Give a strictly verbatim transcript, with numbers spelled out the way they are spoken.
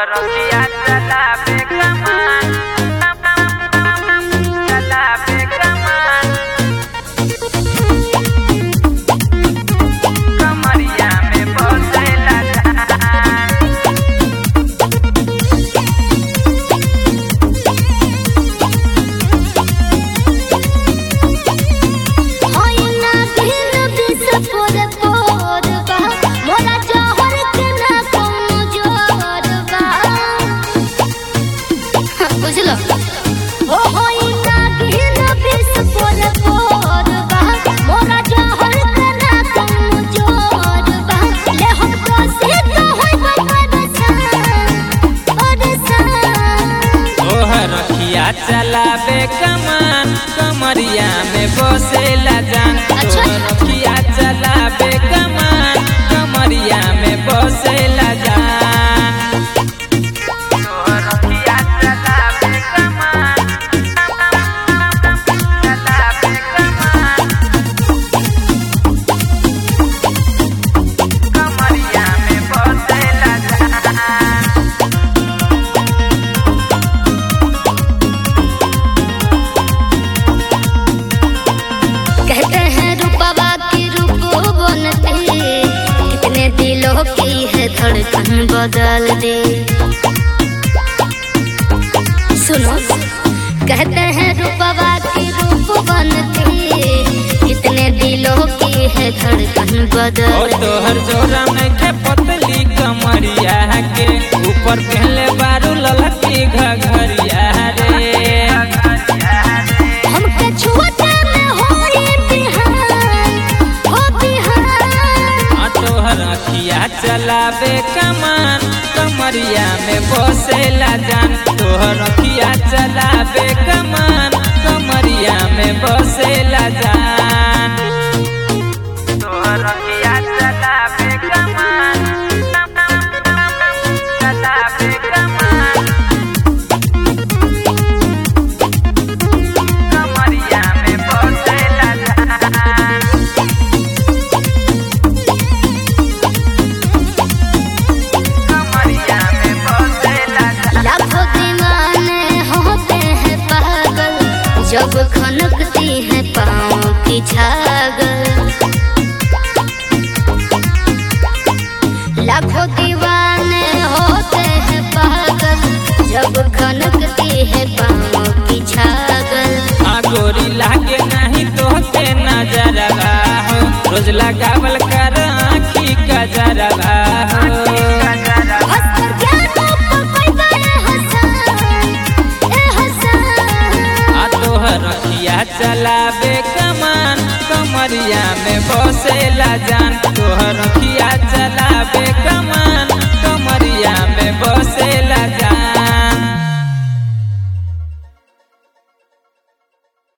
रखिया चलावे कमान चलावे कमान कमरिया में बसेला चलावे कमान कमरिया में बसेला जान। अच्छा? रखिया चलावे कमान कमरिया में बसेला जान। रखिया चलावे कमान चलावे कमान कमरिया में बसेला जान। कहते हैं रूपवा की रूप बनती कितने दिलों की है धड़कन बदल दे। सुनो कहते हैं रूपवा की रूप बनती कितने दिलों की है धड़कन बदल और तोहर जोरा में के पतली कमरिया के ऊपर पहले बारू ललकी घघरिया रे। हमके छुअते में होई बिहान हो बिहान। तोहर अखिया चलावे कमान कमरिया में बसेला जान। तोहर अखिया चलावे कमान कमरिया में बसेला जान। तोहर अखिया चलावे कमान चलावे कमान कमरिया में बसेला जान। कमरिया में बसेला जान। लाखों दीवाने होते हैं पागल जब खनकती है पाँव की छागल। लाखों दीवाने होते हैं पागल जब खनकती है पाँव की छागल। आ गोरी लागे नहीं तोहके नजरवा हो रोज लगावल कर आँखी कजरवा हो। हंसकर क्या तो पकड़ गए हसन, ए हसन। आ तोहर रखिया चलावे कमान कमरिया में बसेला जान।